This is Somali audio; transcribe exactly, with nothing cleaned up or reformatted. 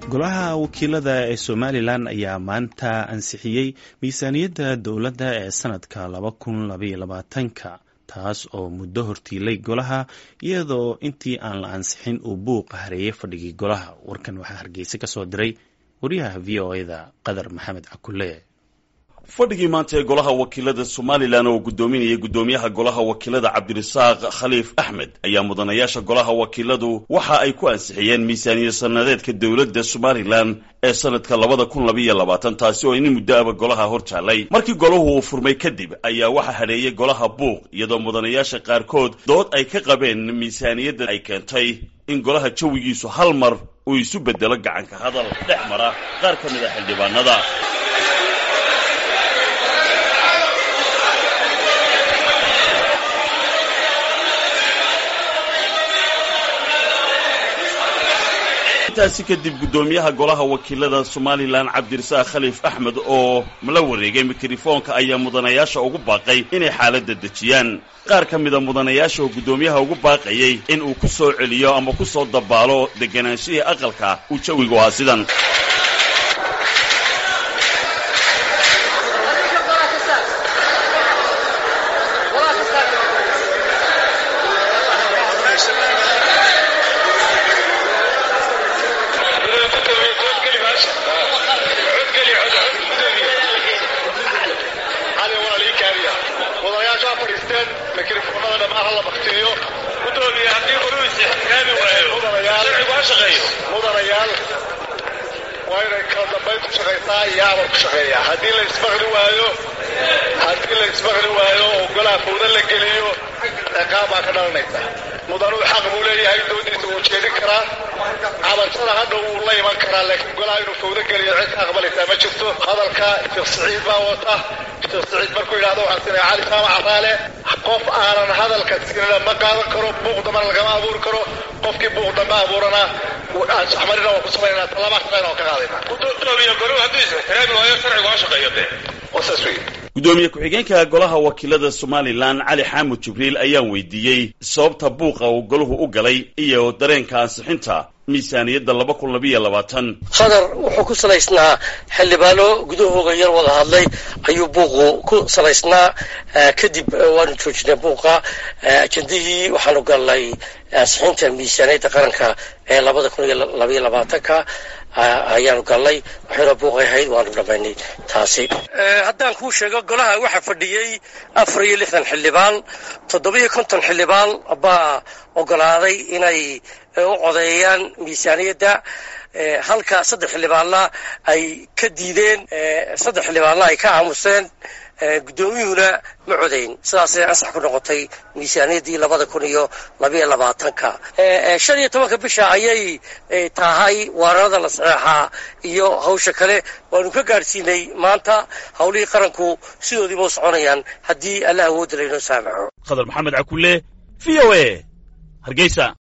golaha wakiilada ee Somaliland ayaa maanta ansixiyay miisaaniyadda dowladda ee sanadka laba kun laba iyo labaatan taas oo muddo hortiilay golaha iyadoo intii aan la ansixin uu buuq hareeyay fadhigii golaha. warkan waxaa Hargeysa ka soo diray wariyaha V O A-da Qadar Maxamed Cakulle. fadhigii maanta ee golaha wakiilada Somaliland oo gudoominayay gudoomiyaha golaha wakiilada Cabdirasaaq Khaliif Axmed ayaa mudanayaasha golaha wakiiladu waxa ay ku ansixiyeen miisaaniyad sanadeedka dowladda Somaliland ee sanadka laba kun laba iyo labaatan taasi oo in muddo ah golaha hortaalay. markii golahu uu furmay kadib ayaa waxa hareeyay golaha buuq iyadoo mudanayaasha qaarkood dood ay ka qabeen miisaaniyadda ay keentay in golaha jawigiisu hal mar uu isu bedelo gacan ka hadal dhex mara qaar ka mid ah xildhibaanada. taasi kadib gudoomiyaha golaha wakiilada Somaliland Cabdirasaaq Khaliif Axmed oo la wareegay mikrofoonka ayaa mudanayaasha ugu baaqay inay xaaladda dejiyaan. qaar ka mid ah mudanayaasha oo gudoomiyaha ugu baaqayay in uu ku soo celiyo ama ku soo dabaalo deganaanshiga aqalka uu jawigu waa sidan. mikrofoonada ma la baqtiyo gudoomiyaha hadii uu isixkaami waayo mudanayaal waa inay kala dambayn ku shaqaysaa yaaba ku shaqeeya haddii la isbaqli waayo haddii la isbaqli waayo oo golaha fowda la geliyo ciqaab baa ka dhalanaysa. mudanuu xaq buu leeyahay doodiisa uu jeedin karaa cabashada hadda uu la iman karaa laakiin golaha inuu fowda geliyo cid ka aqbalaysaa ma jirto. hadalka Sheekh Saciid baa wata Sheekh Saciid markuu yidhaahdo waxaan sinay cali saama cabaale qof aanan hadalka sinina ma qaadan karo buuq dama lagama abuuri karo qofkii buuq dama abuurana saxmarina waa ku samaynaa talaba shaqeynaa ka qaadayna gudoomiyaha golaha haddii isixtiraami waayo sharciga waa shaqeeyade wasaaswi. gudoomiye ku-xigeenka golaha wakiilada Somaliland Cali Xaamud Jibriil ayaa weydiiyey sababta buuqa uu golahu u galay iyo dareenka ansixinta miisaaniyadda laba kun laba iyo labaatan. qadar wuxuu ku salaysnaa xildhibaano gudahooda yar wada hadlay ayuu buuqu ku salaysnaa kadib waanu joojinay buuqa ajandihii waxaanu galnay ansixinta miisaaniyadda qaranka ee laba kun laba iyo labaatan ayaanu galnay waxayna buuqay ahayd waanu dhamaynay taasi. haddaan kuu sheego golaha waxa fadhiyey afar iyo lixdan xildhibaan toddoba iyo konton xildhibaan baa ogolaaday inay u codeeyaan miisaaniyadda halka saddex xildhibaanna ay ka diideen saddex xildhibaanna ay ka aamuseen gudoomiyuhuna ma codeyn. sidaasay ansax ku noqotay miisaaniyaddii labada kun iyo laba iyo labaatanka. shan iyo tobanka bisha ayay tahay waararada la saxeexaa iyo hawsha kale waanu ka gaadhsiinay maanta hawlihii qaranku sidoodiiba u soconayaan haddii alla awoodda laynoo saamaxo. Qadar Maxamed Cakulle, V O A, Hargeysa.